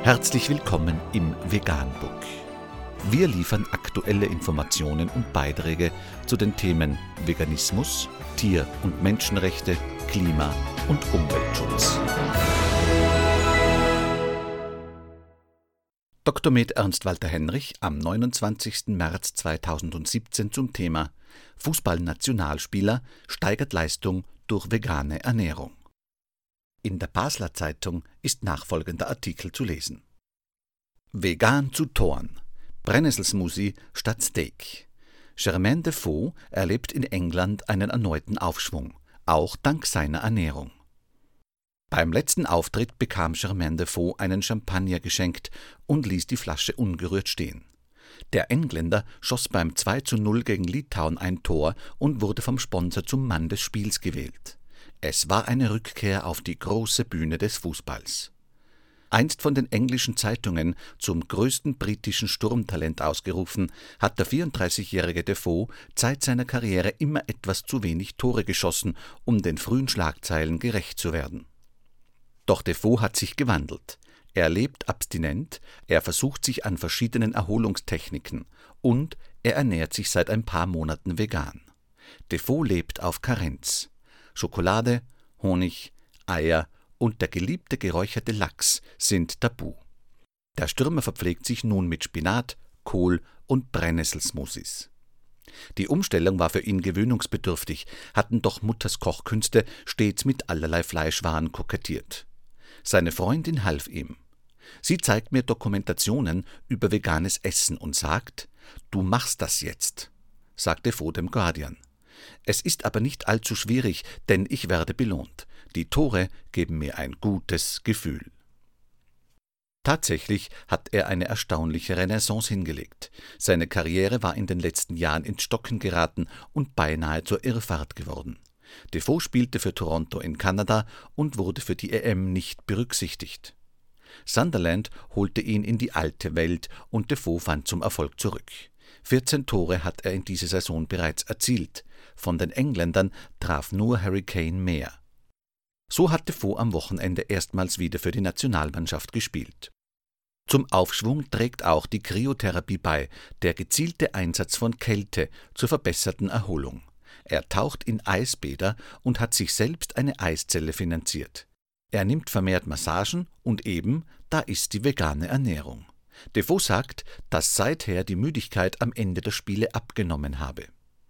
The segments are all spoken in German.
Herzlich willkommen im Veganbook. Wir liefern aktuelle Informationen und Beiträge zu den Themen Veganismus, Tier- und Menschenrechte, Klima- und Umweltschutz. Dr. med. Ernst Walter Henrich am 29. März 2017 zum Thema Fußballnationalspieler steigert Leistung durch vegane Ernährung. In der Basler Zeitung ist nachfolgender Artikel zu lesen. Vegan zu Toren. Brennnesselsmoothie statt Steak. Jermaine Defoe erlebt in England einen erneuten Aufschwung, auch dank seiner Ernährung. Beim letzten Auftritt bekam Jermaine Defoe einen Champagner geschenkt und ließ die Flasche ungerührt stehen. Der Engländer schoss beim 2:0 gegen Litauen ein Tor und wurde vom Sponsor zum Mann des Spiels gewählt. Es war eine Rückkehr auf die große Bühne des Fußballs. Einst von den englischen Zeitungen zum größten britischen Sturmtalent ausgerufen, hat der 34-jährige Defoe seit seiner Karriere immer etwas zu wenig Tore geschossen, um den frühen Schlagzeilen gerecht zu werden. Doch Defoe hat sich gewandelt. Er lebt abstinent, er versucht sich an verschiedenen Erholungstechniken und er ernährt sich seit ein paar Monaten vegan. Defoe lebt auf Karenz. Schokolade, Honig, Eier und der geliebte geräucherte Lachs sind tabu. Der Stürmer verpflegt sich nun mit Spinat, Kohl und Brennnesselsmoothies. Die Umstellung war für ihn gewöhnungsbedürftig, hatten doch Mutters Kochkünste stets mit allerlei Fleischwaren kokettiert. Seine Freundin half ihm. Sie zeigt mir Dokumentationen über veganes Essen und sagt, »Du machst das jetzt«, sagte Defoe dem Guardian. »Es ist aber nicht allzu schwierig, denn ich werde belohnt. Die Tore geben mir ein gutes Gefühl.« Tatsächlich hat er eine erstaunliche Renaissance hingelegt. Seine Karriere war in den letzten Jahren ins Stocken geraten und beinahe zur Irrfahrt geworden. Defoe spielte für Toronto in Kanada und wurde für die EM nicht berücksichtigt. Sunderland holte ihn in die alte Welt und Defoe fand zum Erfolg zurück. 14 Tore hat er in dieser Saison bereits erzielt. Von den Engländern traf nur Harry Kane mehr. So hat Defoe am Wochenende erstmals wieder für die Nationalmannschaft gespielt. Zum Aufschwung trägt auch die Kryotherapie bei, der gezielte Einsatz von Kälte zur verbesserten Erholung. Er taucht in Eisbäder und hat sich selbst eine Eiszelle finanziert. Er nimmt vermehrt Massagen und eben, da ist die vegane Ernährung. Defoe sagt, dass seither die Müdigkeit am Ende der Spiele abgenommen habe.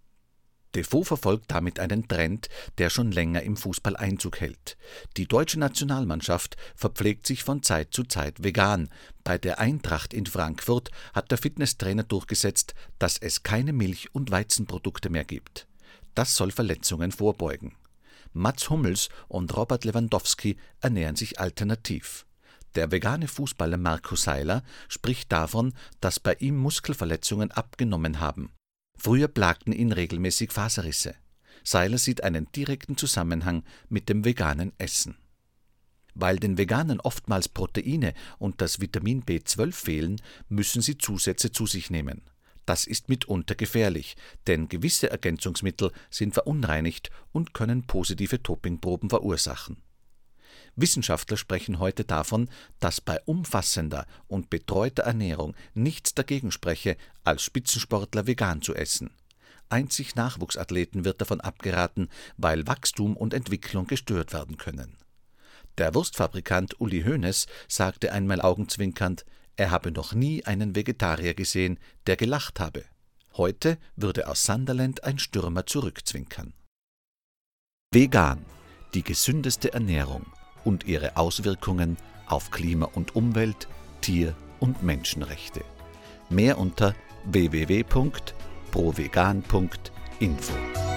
Defoe verfolgt damit einen Trend, der schon länger im Fußball Einzug hält. Die deutsche Nationalmannschaft verpflegt sich von Zeit zu Zeit vegan. Bei der Eintracht in Frankfurt hat der Fitnesstrainer durchgesetzt, dass es keine Milch- und Weizenprodukte mehr gibt. Das soll Verletzungen vorbeugen. Mats Hummels und Robert Lewandowski ernähren sich alternativ. Der vegane Fußballer Marco Seiler spricht davon, dass bei ihm Muskelverletzungen abgenommen haben. Früher plagten ihn regelmäßig Faserrisse. Seiler sieht einen direkten Zusammenhang mit dem veganen Essen. Weil den Veganern oftmals Proteine und das Vitamin B12 fehlen, müssen sie Zusätze zu sich nehmen. Das ist mitunter gefährlich, denn gewisse Ergänzungsmittel sind verunreinigt und können positive Dopingproben verursachen. Wissenschaftler sprechen heute davon, dass bei umfassender und betreuter Ernährung nichts dagegen spreche, als Spitzensportler vegan zu essen. Einzig Nachwuchsathleten wird davon abgeraten, weil Wachstum und Entwicklung gestört werden können. Der Wurstfabrikant Uli Hoeneß sagte einmal augenzwinkernd, er habe noch nie einen Vegetarier gesehen, der gelacht habe. Heute würde aus Sunderland ein Stürmer zurückzwinkern. Vegan, die gesündeste Ernährung und ihre Auswirkungen auf Klima und Umwelt, Tier- und Menschenrechte. Mehr unter www.provegan.info.